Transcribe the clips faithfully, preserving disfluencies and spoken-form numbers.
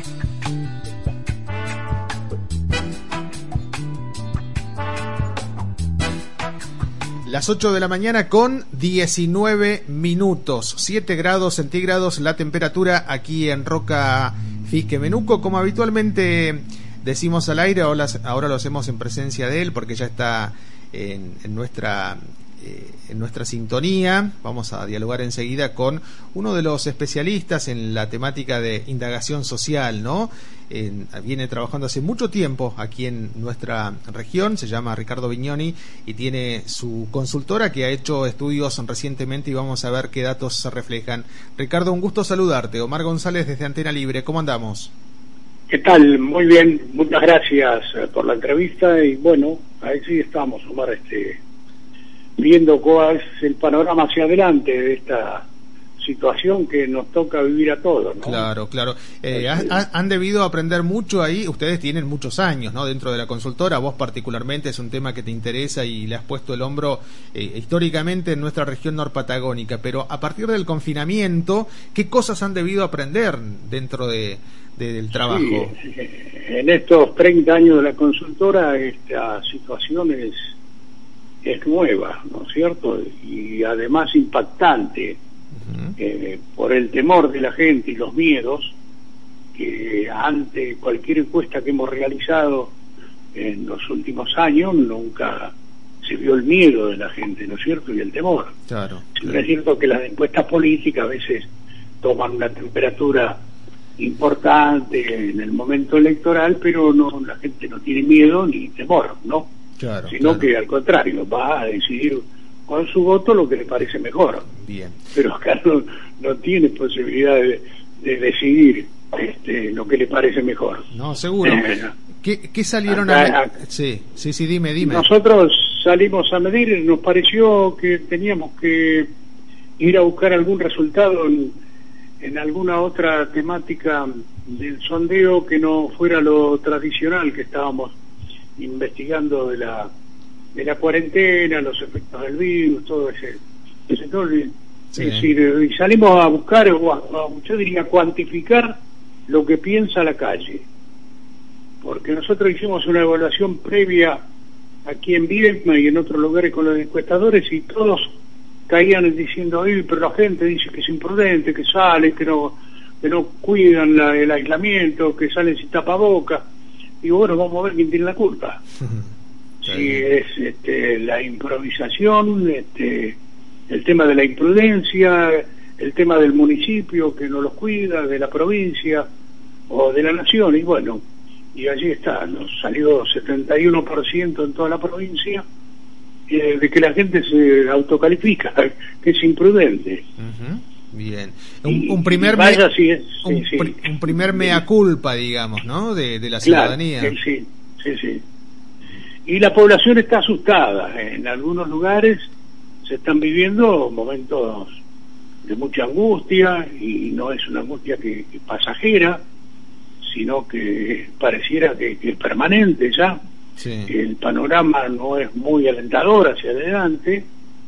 Las ocho de la mañana con diecinueve minutos, siete grados centígrados la temperatura aquí en Roca Fisque Menuco. Como habitualmente decimos al aire, ahora, ahora lo hacemos en presencia de él porque ya está en, en nuestra... en nuestra sintonía. Vamos a dialogar enseguida con uno de los especialistas en la temática de indagación social, ¿no? En, viene trabajando hace mucho tiempo aquí en nuestra región, se llama Ricardo Vignoni y tiene su consultora que ha hecho estudios recientemente y vamos a ver qué datos se reflejan. Ricardo, un gusto saludarte. Omar González desde Antena Libre, ¿cómo andamos? ¿Qué tal? Muy bien, muchas gracias por la entrevista y bueno, ahí sí estamos, Omar, este viendo cuál es el panorama hacia adelante de esta situación que nos toca vivir a todos, ¿no? Claro, claro. Eh, ha, ha, han debido aprender mucho ahí. Ustedes tienen muchos años, ¿no? Dentro de la consultora, vos particularmente es un tema que te interesa y le has puesto el hombro eh, históricamente en nuestra región norpatagónica. Pero a partir del confinamiento, ¿qué cosas han debido aprender dentro de, de del trabajo? Sí, en estos treinta años de la consultora, esta situación es es nueva, ¿no es cierto? Y además impactante, uh-huh. eh, por el temor de la gente y los miedos que ante cualquier encuesta que hemos realizado en los últimos años nunca se vio el miedo de la gente, ¿no es cierto? Y el temor. Claro, claro. claro. Es cierto que las encuestas políticas a veces toman una temperatura importante en el momento electoral, pero no, la gente no tiene miedo ni temor, ¿no? Claro, sino claro. que al contrario va a decidir con su voto lo que le parece mejor. Bien. Pero acá no, no tiene posibilidad de, de decidir este, lo que le parece mejor. No, seguro. Eh, ¿Qué, qué salieron acá, a medir? Sí, sí, sí, dime, dime. Nosotros salimos a medir, nos pareció que teníamos que ir a buscar algún resultado en, en alguna otra temática del sondeo que no fuera lo tradicional que estábamos investigando de la de la cuarentena, los efectos del virus, todo ese, ese todo, sí. Es decir, y salimos a buscar, o a, a, yo diría cuantificar lo que piensa la calle, porque nosotros hicimos una evaluación previa aquí en Viedma y en otros lugares con los encuestadores y todos caían diciendo, ay, pero la gente dice que es imprudente, que sale, que no que no cuidan la, el aislamiento, que salen sin tapabocas. Digo, bueno, vamos a ver quién tiene la culpa. Si es este, la improvisación, este, el tema de la imprudencia, el tema del municipio que no los cuida, de la provincia o de la nación, y bueno, y allí está, nos salió setenta y uno por ciento en toda la provincia eh, de que la gente se autocalifica, que es imprudente. Uh-huh. Bien, un, un primer vaya, me, sí, sí, un, sí. Pr- un primer mea culpa, digamos, ¿no? De, de la ciudadanía. Claro, sí, sí, sí. Y la población está asustada. En algunos lugares se están viviendo momentos de mucha angustia y no es una angustia que, que pasajera, sino que pareciera que, que es permanente ya. Sí. El panorama no es muy alentador hacia adelante.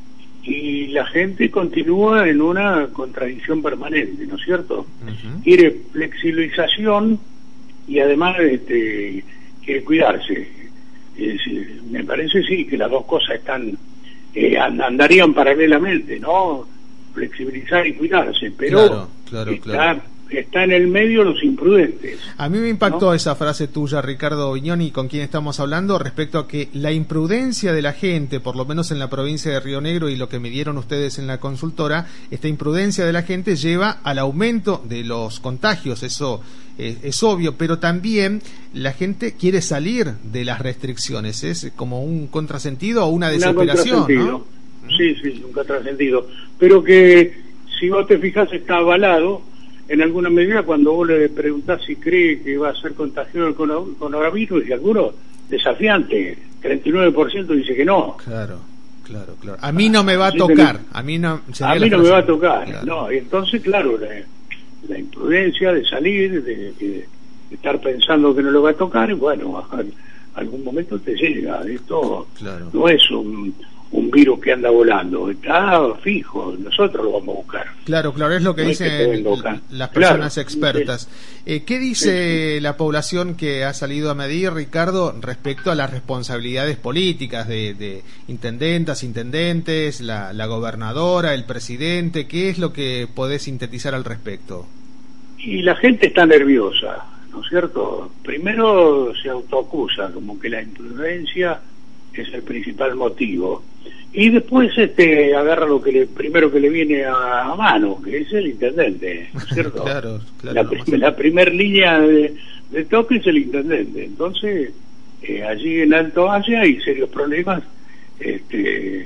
Y la gente continúa en una contradicción permanente, ¿no es cierto? Uh-huh. Quiere flexibilización y además este, quiere cuidarse. Es decir, me parece sí que las dos cosas están eh, andarían paralelamente, ¿no? Flexibilizar y cuidarse, pero claro, claro, está, claro. está en el medio los imprudentes. A mí me impactó, ¿no?, esa frase tuya, Ricardo Vignoni, con quien estamos hablando, respecto a que la imprudencia de la gente, por lo menos en la provincia de Río Negro y lo que midieron ustedes en la consultora, esta imprudencia de la gente lleva al aumento de los contagios, eso eh, es obvio, pero también la gente quiere salir de las restricciones, es como un contrasentido o una desesperación, ¿no? Sí, sí, un contrasentido, pero que si vos te fijas está avalado en alguna medida cuando vos le preguntás si cree que va a ser contagioso el coronavirus, y algunos desafiante, treinta y nueve por ciento dice que no. Claro, claro, claro. A mí no me va a tocar, a mí no, a mí no me va a tocar, claro. No, y entonces claro, la, la imprudencia de salir, de, de, de estar pensando que no lo va a tocar, y bueno, a, a algún momento te llega. Esto claro. No es un, un virus que anda volando, está fijo, nosotros lo vamos a buscar. Claro, claro, es lo que no dicen es que las personas claro, expertas. Eh, ¿Qué dice sí, sí. la población que ha salido a medir, Ricardo, respecto a las responsabilidades políticas de, de intendentas, intendentes, la, la gobernadora, el presidente? ¿Qué es lo que podés sintetizar al respecto? Y la gente está nerviosa, ¿no es cierto? Primero se autoacusa, como que la imprudencia es el principal motivo, y después este agarra lo que le, primero que le viene a, a mano, que es el intendente, ¿no es cierto? claro, claro, la, prim la primer línea de, de toque es el intendente. Entonces eh, allí en Alto Valle hay serios problemas. Este,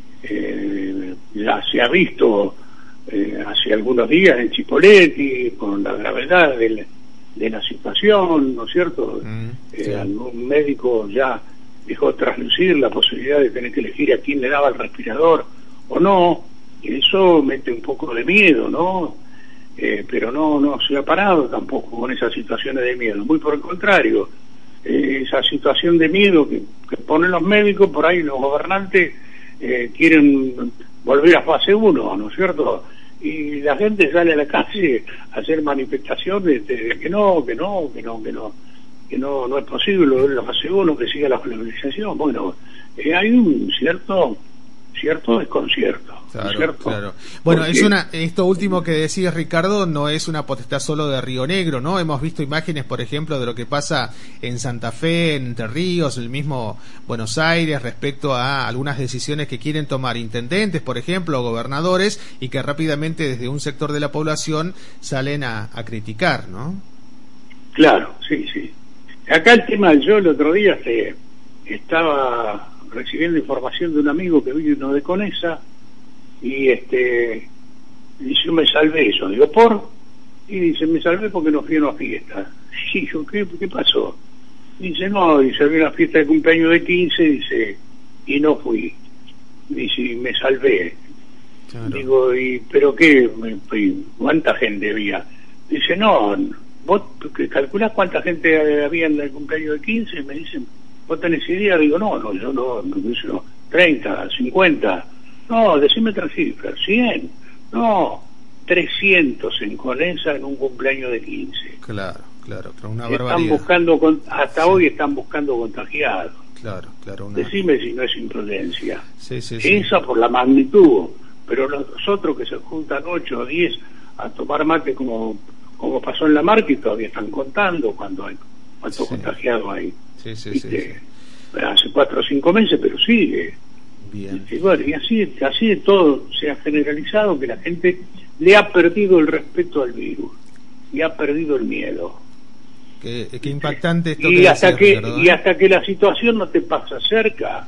eh, ya se ha visto eh, hace algunos días en Chipoleti con la gravedad del, de la situación, ¿no es cierto? Mm, sí. eh, algún médico ya dejó traslucir la posibilidad de tener que elegir a quién le daba el respirador o no, y eso mete un poco de miedo, ¿no? Eh, pero no no se ha parado tampoco con esas situaciones de miedo, muy por el contrario, eh, esa situación de miedo que, que ponen los médicos, por ahí los gobernantes eh, quieren volver a fase uno, ¿no es cierto? Y la gente sale a la calle a hacer manifestaciones de, de que no, que no, que no, que no que no no es posible volver a la fase uno, que siga la globalización. Bueno, eh, hay un cierto cierto desconcierto. Claro, ¿cierto? Claro. Bueno, Porque, es una esto último que decías, Ricardo, no es una potestad solo de Río Negro, ¿no? Hemos visto imágenes, por ejemplo, de lo que pasa en Santa Fe, en Entre Ríos, el mismo Buenos Aires, respecto a algunas decisiones que quieren tomar intendentes, por ejemplo, o gobernadores, y que rápidamente desde un sector de la población salen a, a criticar, ¿no? Claro, sí, sí. Acá el tema, yo el otro día este, estaba recibiendo información de un amigo que vino de Conesa, y este y yo me salvé eso, digo, ¿por? Y dice, me salvé porque no fui a una fiesta. Y yo, ¿qué, qué pasó? Dice, no, dice, había una fiesta de cumpleaños de quince, dice, y no fui. Dice, y me salvé. Claro. Digo, ¿y pero qué? ¿Cuánta gente había? Dice, no, vos calculás cuánta gente había en el cumpleaños de quince, me dicen, ¿vos tenés idea? Digo, no, no, yo no, no, no treinta, cincuenta, no, decime otra cifra, cien, no, trescientos en Conesa en un cumpleaños de quince. Claro, claro, pero una están barbaridad. Buscando, hasta sí. hoy están buscando contagiados. Claro, claro. Una... Decime si no es imprudencia. Sí, sí, sí. Esa por la magnitud, pero los otros que se juntan ocho o diez a tomar mate como como pasó en la marca, y todavía están contando cuando hay cuántos sí. contagiados hay. Sí, sí, sí, sí. Hace cuatro o cinco meses, pero sigue. Bien. Y bueno, y así, así de todo se ha generalizado que la gente le ha perdido el respeto al virus y ha perdido el miedo. Qué, qué impactante esto y que hasta decías, que ¿verdad? Y hasta que la situación no te pasa cerca,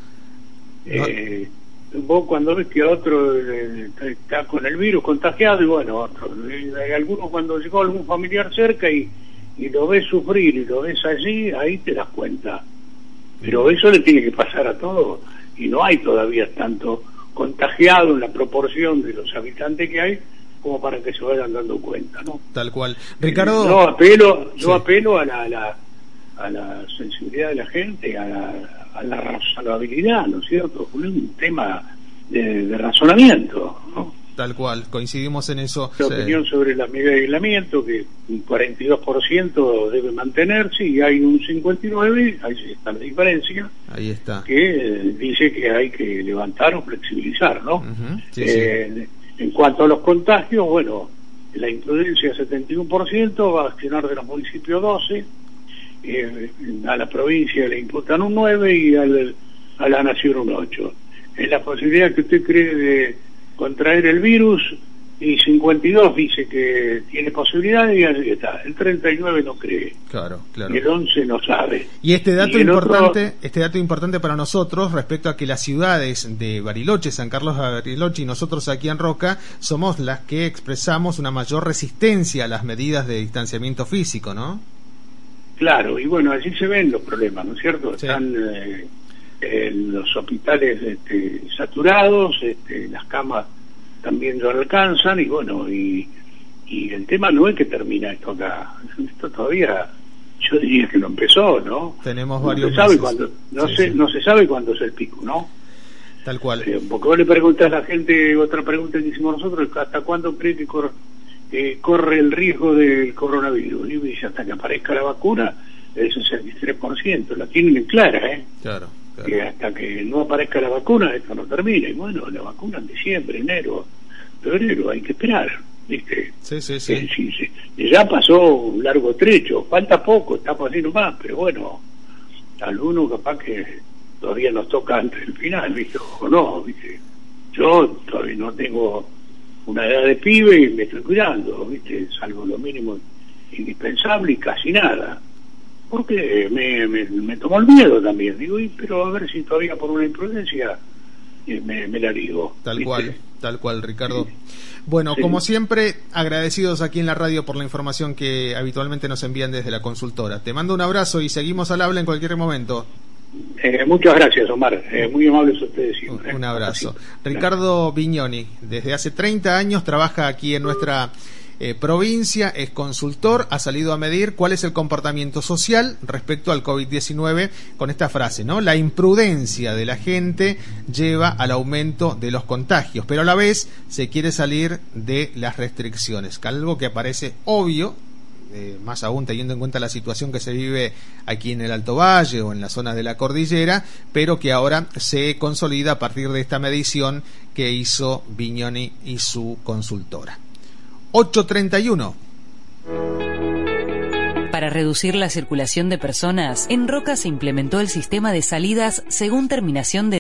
no. eh, vos cuando ves que otro eh, está con el virus contagiado, y bueno, otro, hay algunos cuando llegó algún familiar cerca y, y lo ves sufrir y lo ves allí, ahí te das cuenta. Pero eso le tiene que pasar a todos, y no hay todavía tanto contagiado en la proporción de los habitantes que hay como para que se vayan dando cuenta, ¿no? Tal cual. Ricardo, eh, yo apelo, yo sí. apelo a la, a la a la sensibilidad de la gente, a la, a la razonabilidad, ¿no es cierto? Es un tema de, de razonamiento, ¿no? Tal cual, coincidimos en eso. La sí. opinión sobre la medida de aislamiento, que un cuarenta y dos por ciento debe mantenerse, y hay un cincuenta y nueve por ciento, ahí está la diferencia, ahí está, que dice que hay que levantar o flexibilizar, ¿no? Uh-huh. sí, eh, sí. En cuanto a los contagios, bueno, la imprudencia setenta y uno por ciento, va a accionar de los municipios doce, eh, a la provincia le imputan un nueve y al, a la nación un ocho. En la posibilidad que usted cree de contraer el virus, y cincuenta y dos dice que tiene posibilidades, y así está. El treinta y nueve no cree. Claro, claro. Y el once no sabe. Y este dato y importante, otro... este dato importante para nosotros respecto a que las ciudades de Bariloche, San Carlos de Bariloche y nosotros aquí en Roca somos las que expresamos una mayor resistencia a las medidas de distanciamiento físico, ¿no? Claro, y bueno, allí se ven los problemas, ¿no es cierto? Sí. Están eh, en los hospitales este, saturados, este, las camas también no alcanzan, y bueno, y, y el tema no es que termina esto acá, esto todavía, yo diría que no empezó, ¿no? Tenemos no varios se sabe meses. cuándo, no sí, se sí. no se sabe cuándo es el pico, ¿no? Tal cual. Eh, porque vos le preguntás a la gente, otra pregunta que hicimos nosotros, ¿hasta cuándo cree que corre, eh, corre el riesgo del coronavirus? Y dice, hasta que aparezca la vacuna, el sesenta y tres por ciento, la tienen clara, ¿eh? Claro, claro. Que hasta que no aparezca la vacuna, esto no termina. Y bueno, la vacuna en diciembre, enero, febrero, hay que esperar, ¿viste? Sí, sí, sí. Eh, sí, sí. Ya pasó un largo trecho, falta poco, estamos así nomás, pero bueno, algunos capaz que todavía nos toca antes del final, ¿viste? O no, ¿viste? Yo todavía no tengo una edad de pibe y me estoy cuidando, ¿viste? Salvo lo mínimo indispensable y casi nada. Porque me, me, me tomó el miedo también, digo, y, pero a ver si todavía por una imprudencia eh, me, me la digo. Tal ¿viste? cual, tal cual, Ricardo. Sí. Bueno, Sí. como siempre, agradecidos aquí en la radio por la información que habitualmente nos envían desde la consultora. Te mando un abrazo y seguimos al habla en cualquier momento. Eh, muchas gracias, Omar. Eh, muy amables ustedes siempre. Un, un abrazo. Sí. Ricardo Vignoni, desde hace treinta años trabaja aquí en nuestra eh, provincia, es consultor, ha salido a medir cuál es el comportamiento social respecto al COVID diecinueve con esta frase, ¿no? La imprudencia de la gente lleva al aumento de los contagios, pero a la vez se quiere salir de las restricciones, algo que parece obvio. Eh, más aún teniendo en cuenta la situación que se vive aquí en el Alto Valle o en la zona de la cordillera, pero que ahora se consolida a partir de esta medición que hizo Vignoni y su consultora. ocho treinta y uno. Para reducir la circulación de personas, en Roca se implementó el sistema de salidas según terminación de